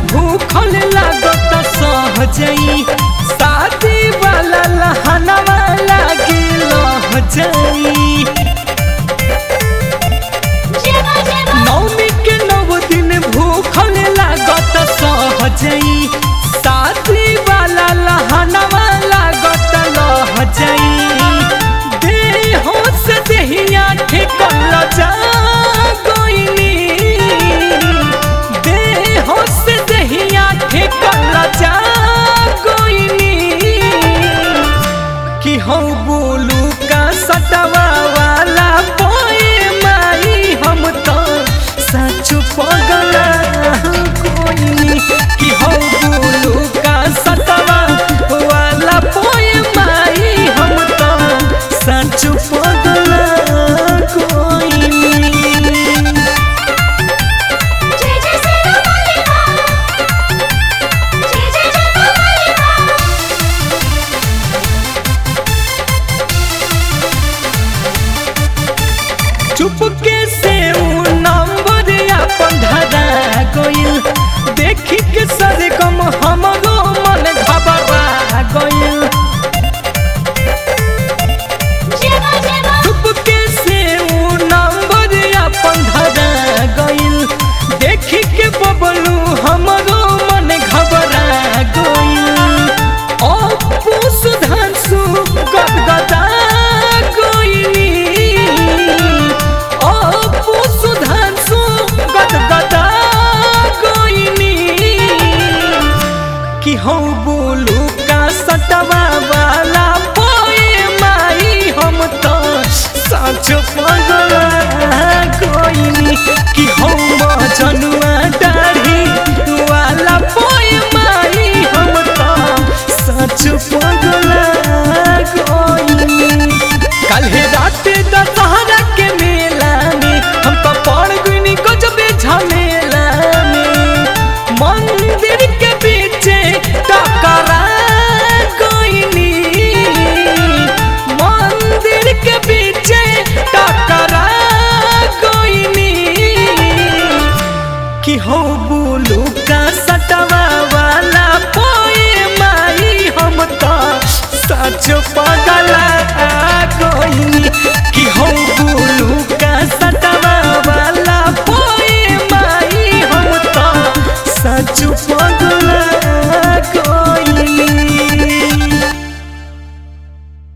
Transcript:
भूखल लागत सहजई शादी वाला लहनवा लागे लह जाई। नौमी के 9 दिन भूखल लागत सहजई शादी वाला लहनवा लागत लह जाई। देहों से देहिया ठेकल जा गइनी, देहों से देहिया ठेकल जा गइनी कि हौ बोलू का सटवा वाला पोए माई हम तो सच पगला कोइनी कि हौ बोलू का सटवा वाला पोए माई हम तो सच पगला कोइनी। चुपके से उ नंबर अपन धरा गइल देखी के सरगम हमरो मन घबरा गइल। चुपके से उ नंबर अपन धरा गइल देखी के बबलू हमरो मन घबरा गइल। अपू सुधांशु गदगदा गइनी, अपू सुधांशु गदगदा गइनी कि हौ बोलू का सटवा वाला पोए माई हम तो सच पगला गइनी कि हौ मजनुआ दाढ़ी वाला पोए माई हम तो सच पगला गइनी। काल्हे रात दशहरा के मेला में हम तो पड़ गइनी गजबे झमेला में। मंदिर के पीछे टकरा गइनी, मंदिर के पीछे टकरा गइनी कि हौ बोलू का सटवा वाला